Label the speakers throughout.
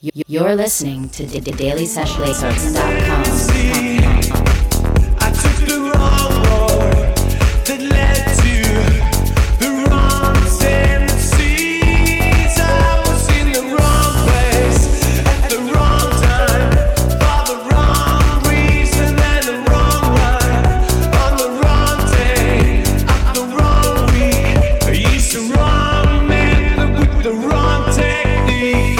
Speaker 1: You're listening to dailysessionlakers.com.
Speaker 2: I took the wrong road that led to the wrong tendencies. I was in the wrong place at the wrong time for the wrong reason and the wrong rhyme on the wrong day of the wrong week. I used the wrong method with the wrong technique.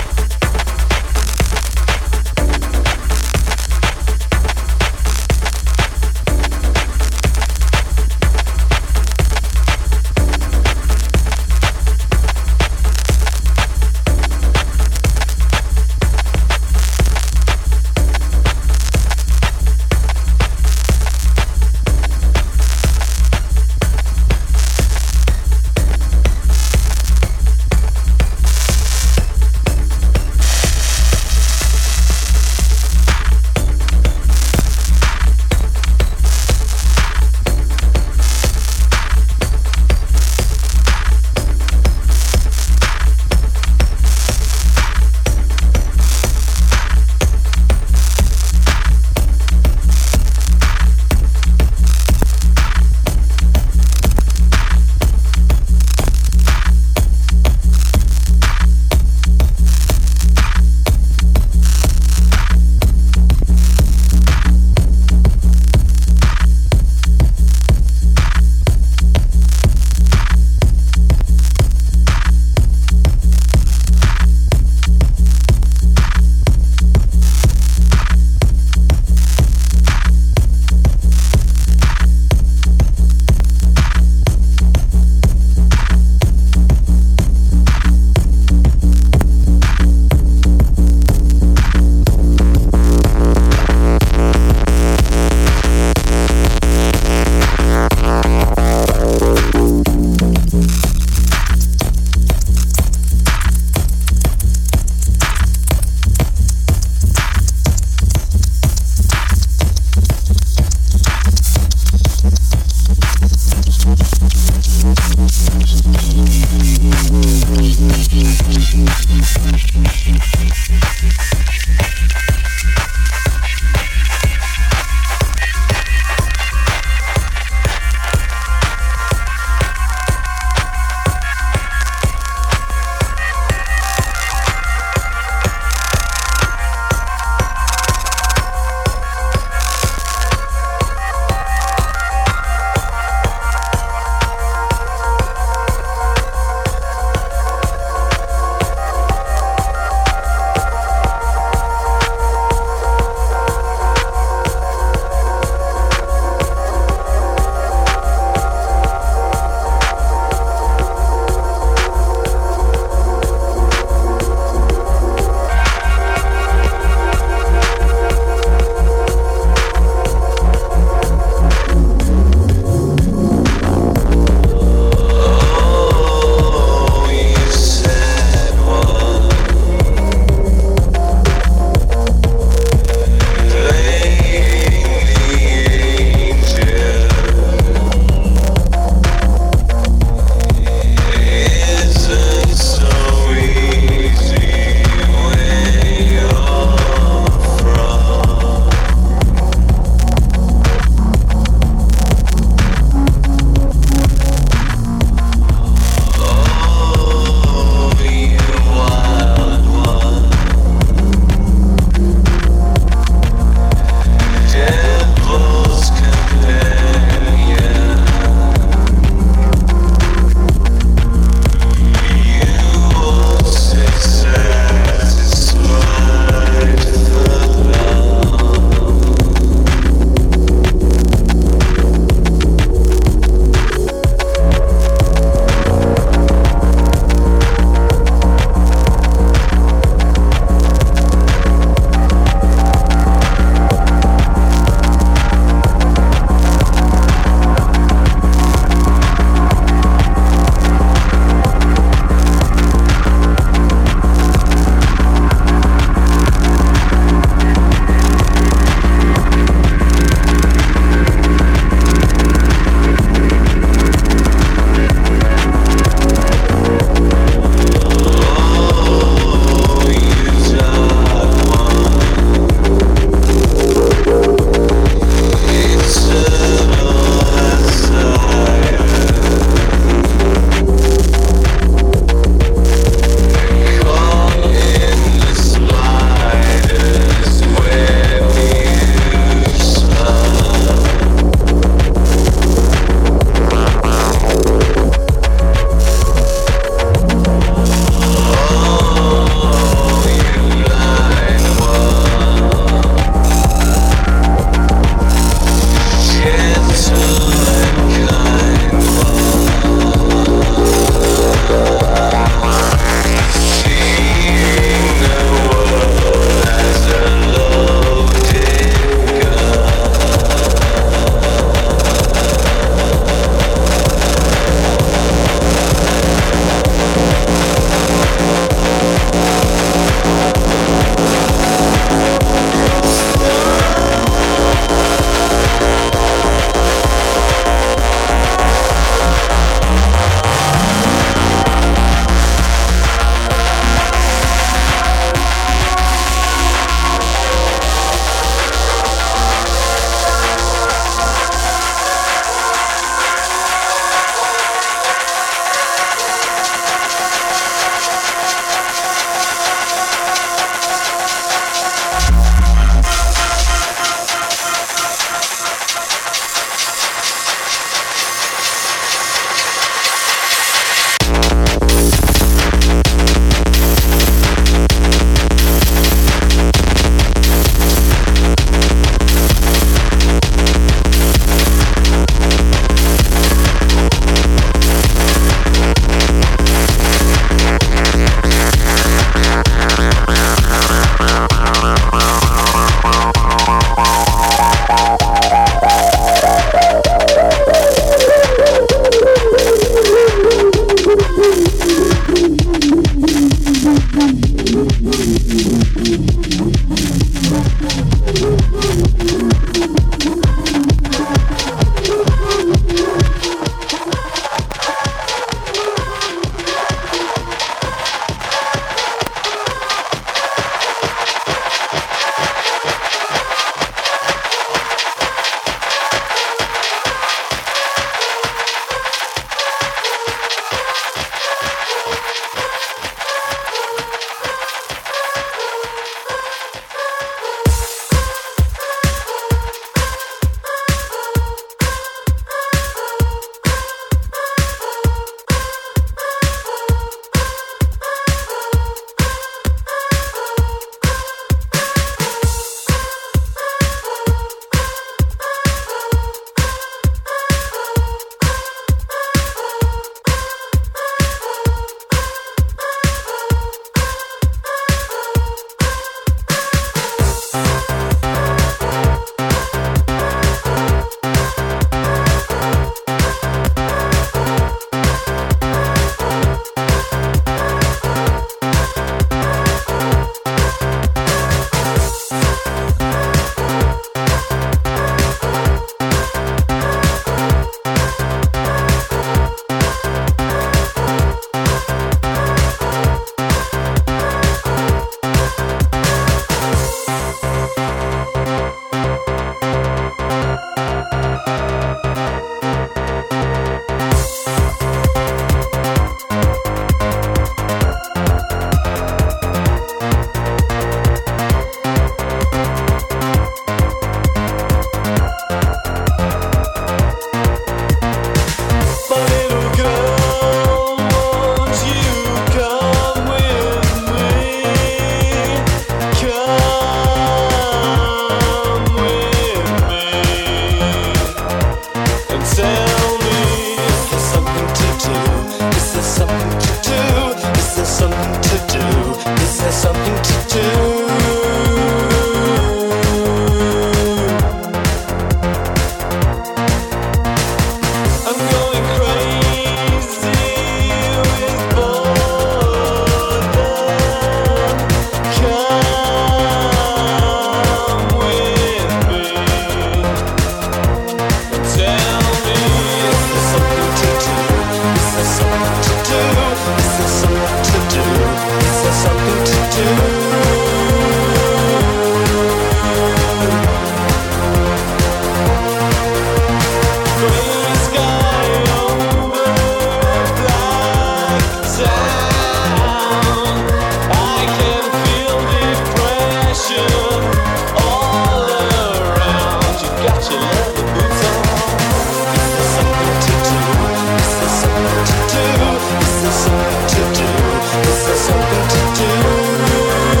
Speaker 2: Something to do.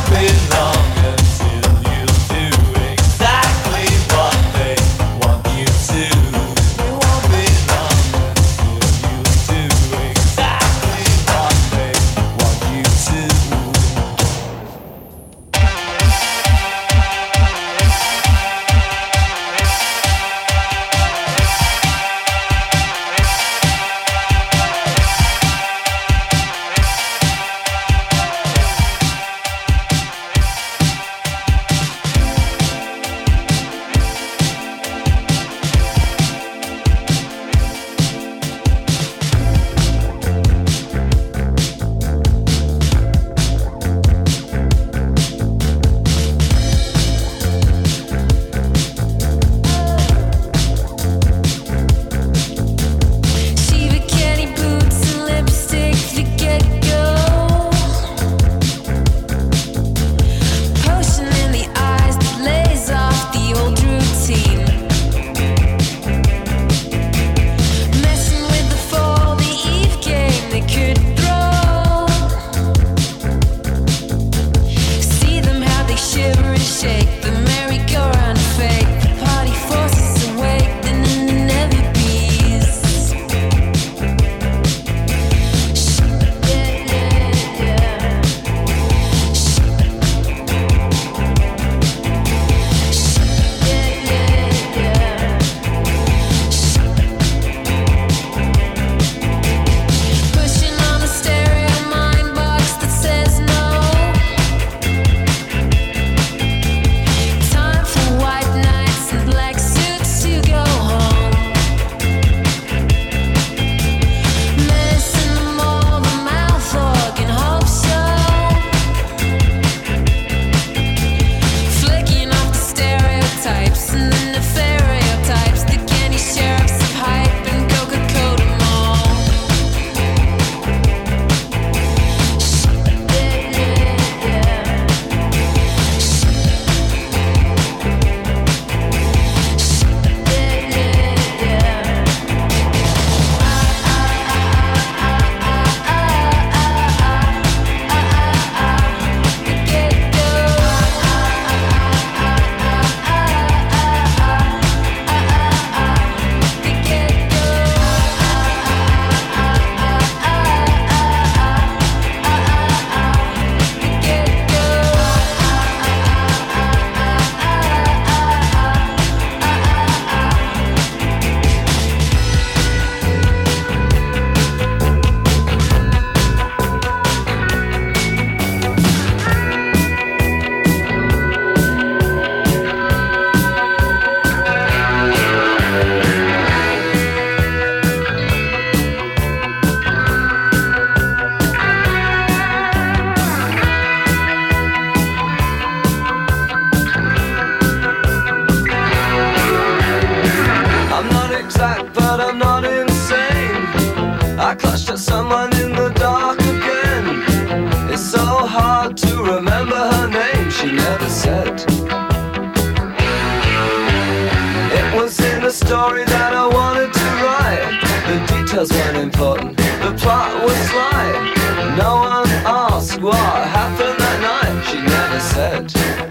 Speaker 1: story that I wanted to write. The details weren't important, the plot was sly. No one asked what happened that night, she never said.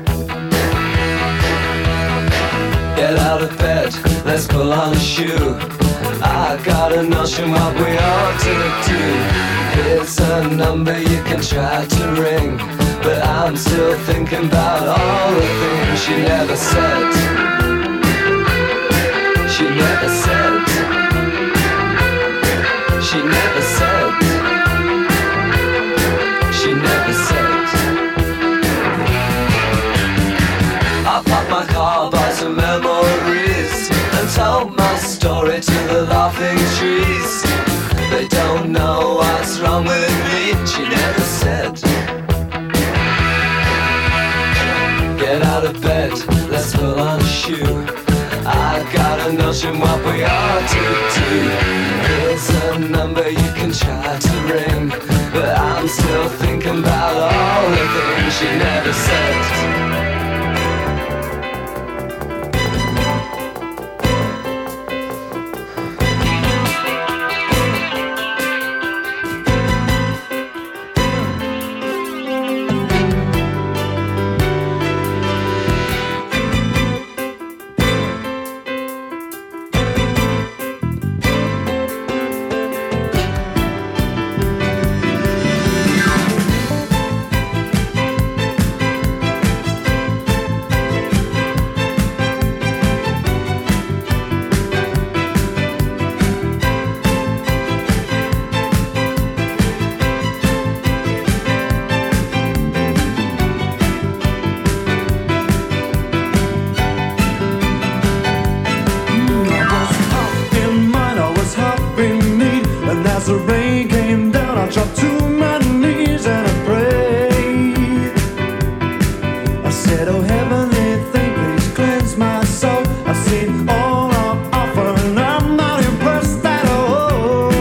Speaker 1: Get out of bed, let's pull on a shoe. I got a notion what we ought to do. Here's a number you can try to ring, but I'm still thinking about all the things she never said. She never said. She never said. She never said. I parked my car by some memories and told my story to the laughing trees. They don't know what's wrong with me, she never said. Get out of bed, let's pull on a shoe. I got a notion what we ought to do. Here's a number you can try to ring, but I'm still thinking about all the things she never said.
Speaker 3: dropped to my knees and I prayed. I said, oh heavenly thing, please cleanse my soul. I've seen all on offer and I'm not impressed at all.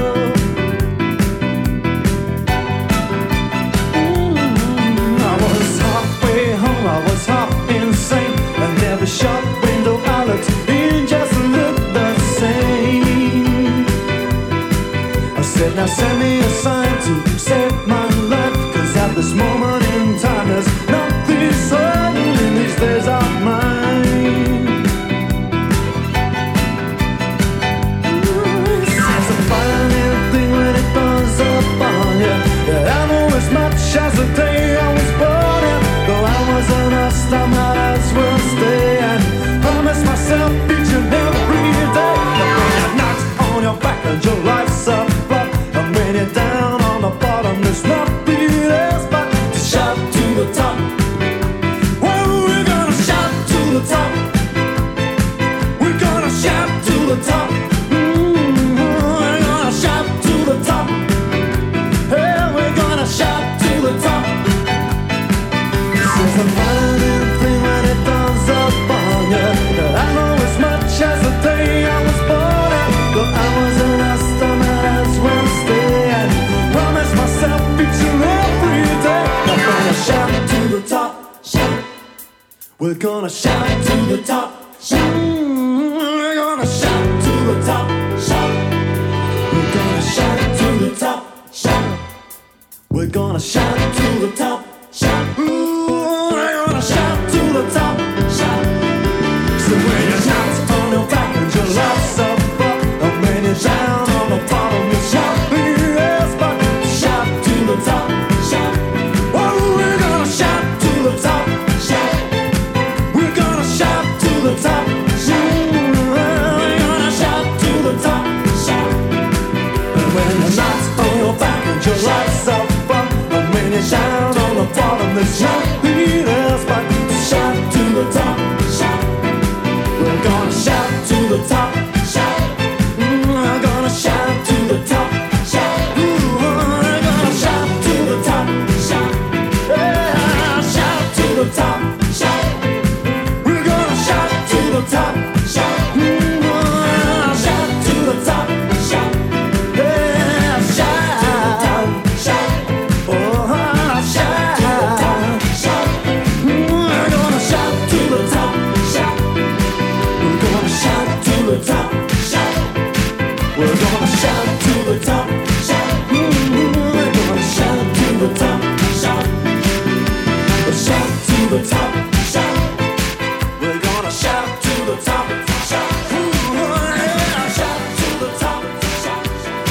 Speaker 3: I was halfway home, I was half insane, and every shop window I looked in just looked the same. I said, now send me a sign to save my life, cause at this moment in time there's nothing certain in these days of mine. It's a funny thing when it comes up on you, that I know as much as the day I was born in. Though I wasn't asked, I might as well stay and promise myself each and every day that when you're knocked on your back and your life's up, and when you're down on the bottom, there's nothing else but to shout to the top. Well, we're gonna shout to the top. We're gonna shout to the top. We're gonna shout to the top. Hey, we're gonna shout to the top. It's a funny thing when it dawns upon you that I know as much as the day I was born in. Though I wasn't asked, I might as well stay and promise myself each and every day that we're gonna shout to the top. Shout. We're gonna shout to the top. Shout. We're gonna shout to the top. Shout. We're gonna shout to the top. Shout. We're gonna shout to the top. Shout. We're gonna shout to the top. Shout. So when you're knocked on your back and your life's up, and when you're down on the bottom, you shout. Yes, but shout to the top. Shout. Oh, we're gonna shout to the top. Shout. We're gonna shout to the top. Shout. We're gonna shout to the top. Shout. And when you're knocked on your back and your life's up, and when you're down on the bottom, there's nothing else but to shout to the top. Shout. We're gonna shout to the top. Shout. We're gonna shout to the top. Shout. We're gonna shout to the top. Shout. Yeah, shout to the top. Shout. We're gonna shout to the top. Shout. Shout to the top. Shout. Yeah, shout. Shout. Oh, shout. Shout. We're gonna shout to the top. Shout. We're gonna shout to the top. Shout. We're gonna shout to the top. Shout. We're gonna shout to the top. Shout. Shout to the top. Shout. We're gonna shout to the top. Shout. Yeah, shout to the top. Shout.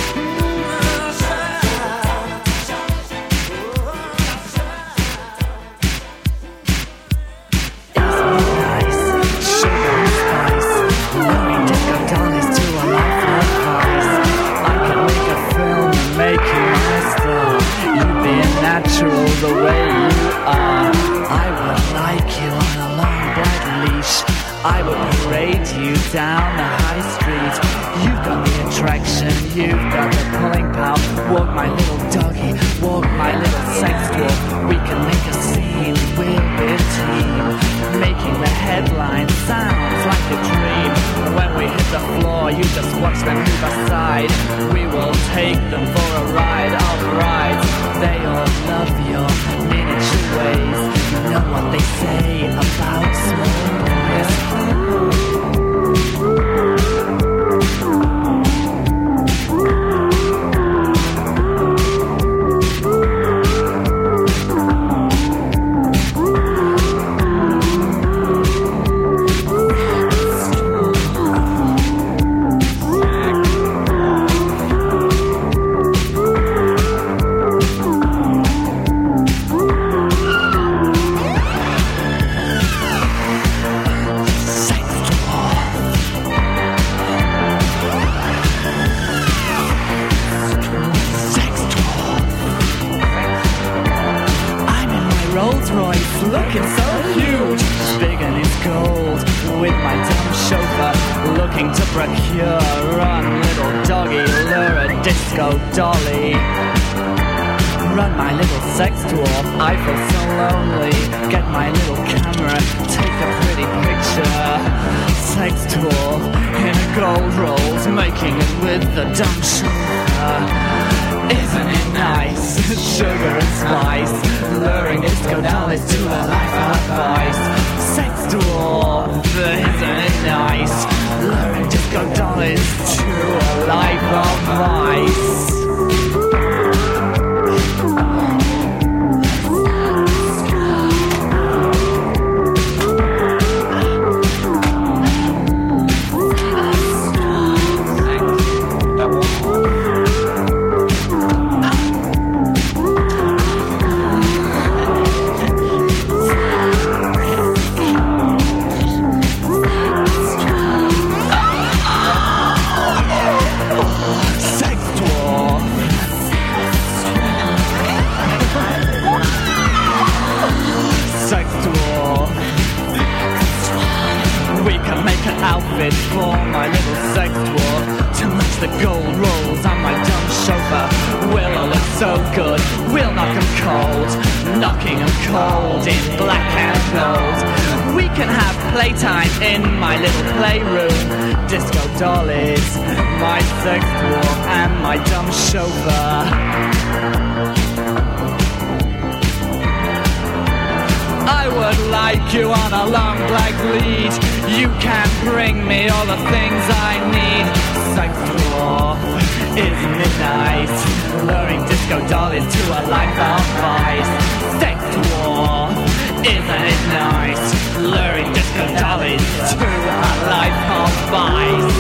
Speaker 4: The way you are, I would like you on a long bright leash. I would parade you down the high street. You've got the attraction, you've got the pulling power. Walk my little doggy, walk my little sex dwarf. We can make a scene, we'll be a team. Making the headline sounds like a dream. When we hit the floor, you just watch them move aside. We will take them for a ride, alright. They all love your miniature ways. You know what they say about small boys. Royce looking so huge, big and it's gold, with my dumb chauffeur looking to procure run little doggy, lure a disco dolly. Run my little sex dwarf, I feel so lonely. Get my little camera, take a pretty picture. Sex dwarf in a gold rolls, making it with the dumb chauffeur. Isn't it nice? Sugar and spice, luring disco dollies to a life of vice. Sex dwarf, isn't it nice? Luring disco dollies to a life of vice. Outfit for my little sex dwarf to match the gold rolls on my dumb chauffeur. We'll all look so good, we'll knock 'em cold, knocking 'em cold in black and gold. We can have playtime in my little playroom. Disco dollies, my sex dwarf and my dumb chauffeur. I would like you on a long black lead. You can bring me all the things I need. Sex dwarf, isn't it nice? Luring disco dollies to a life of vice. Sex dwarf, isn't it nice? Luring disco dollies to a life of vice.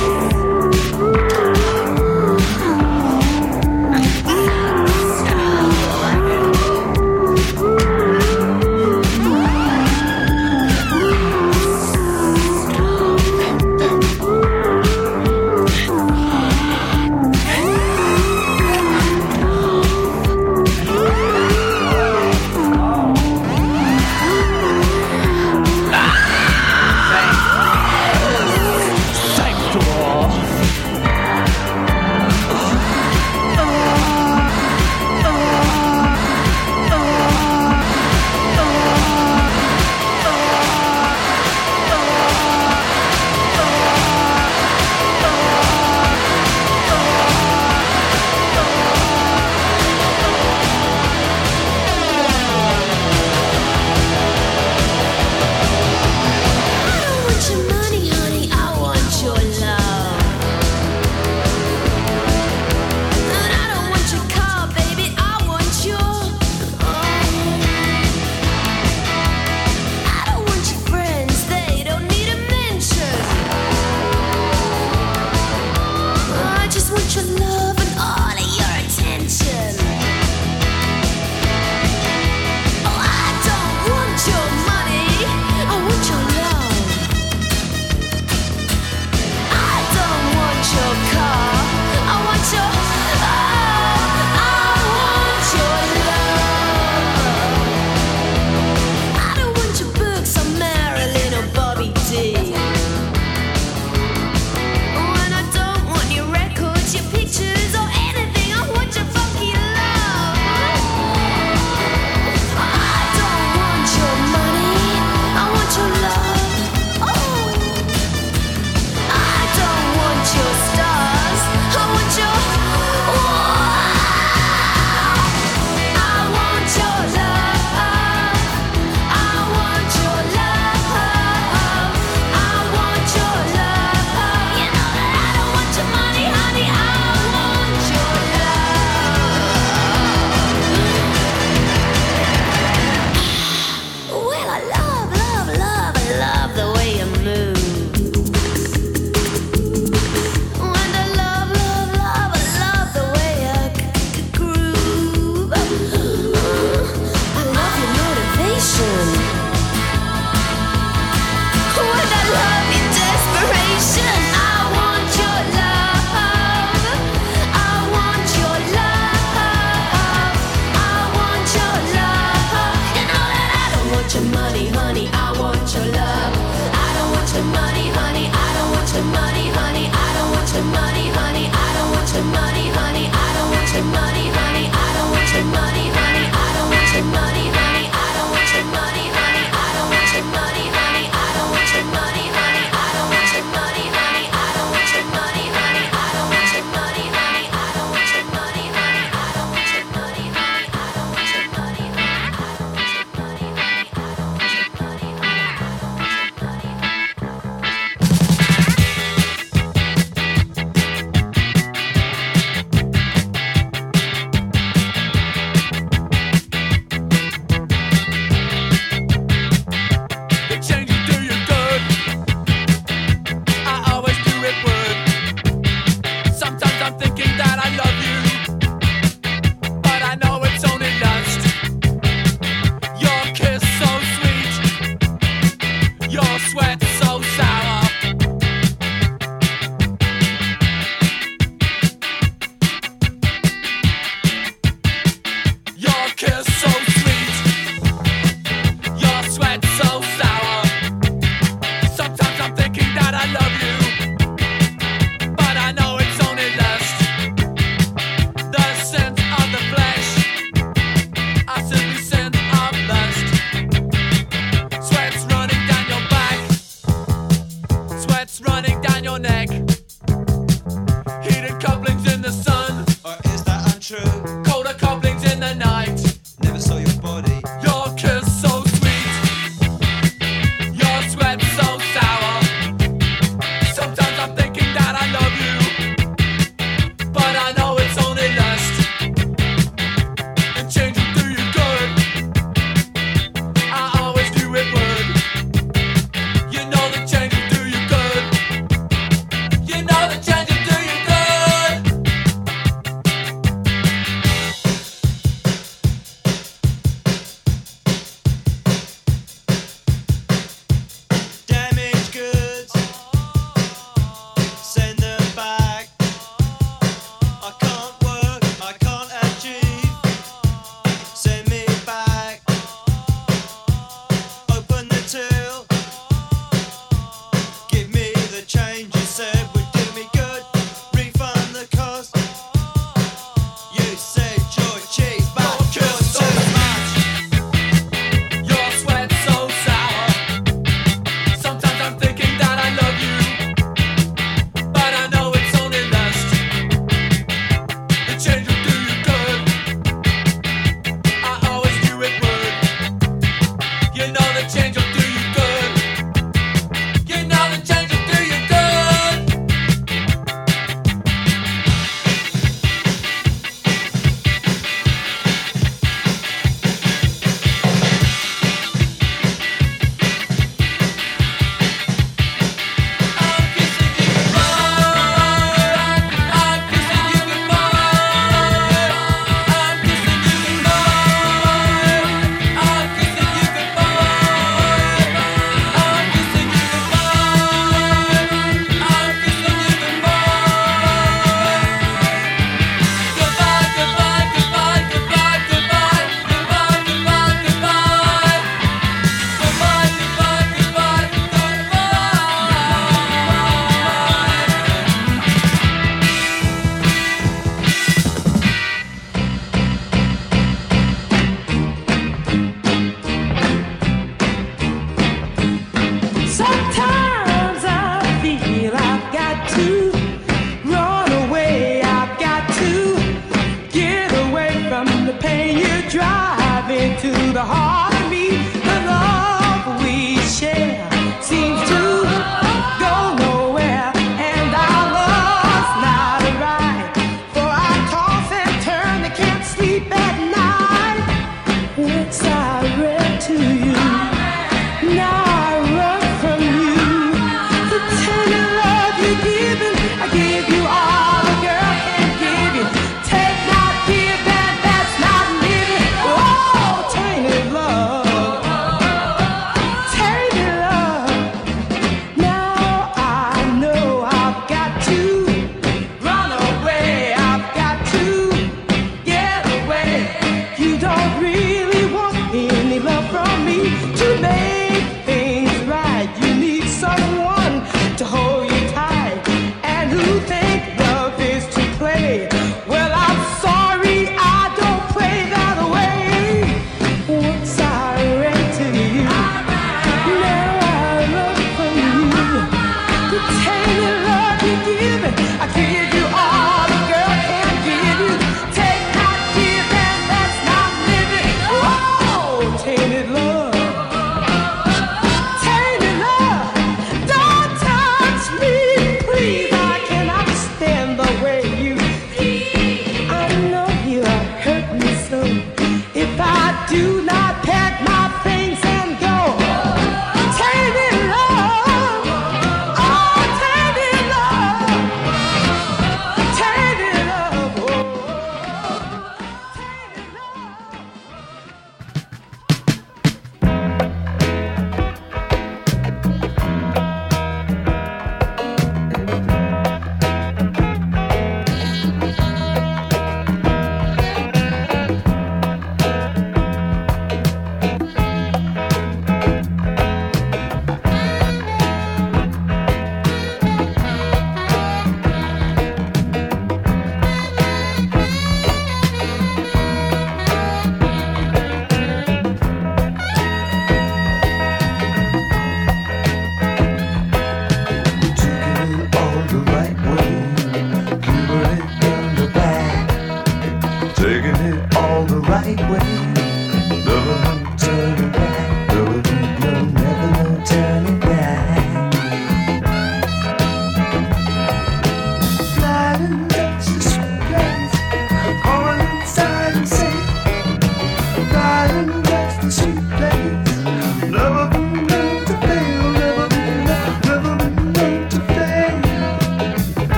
Speaker 5: want your money, honey, I want your love. I don't want your money, honey, I don't want your money, honey, I don't want your money, honey, I don't want your money, honey, I don't want your money, honey, I don't want your money, honey, I don't want your money, honey, I don't want your money, honey, I don't want your money, honey, I don't want your money, honey, I don't want your money, honey, I don't want your money, honey, I don't want your money, honey, I don't want your money, honey, I don't want your money, honey, I don't want your money, honey, I don't want your money, honey, I don't want your money, honey, I change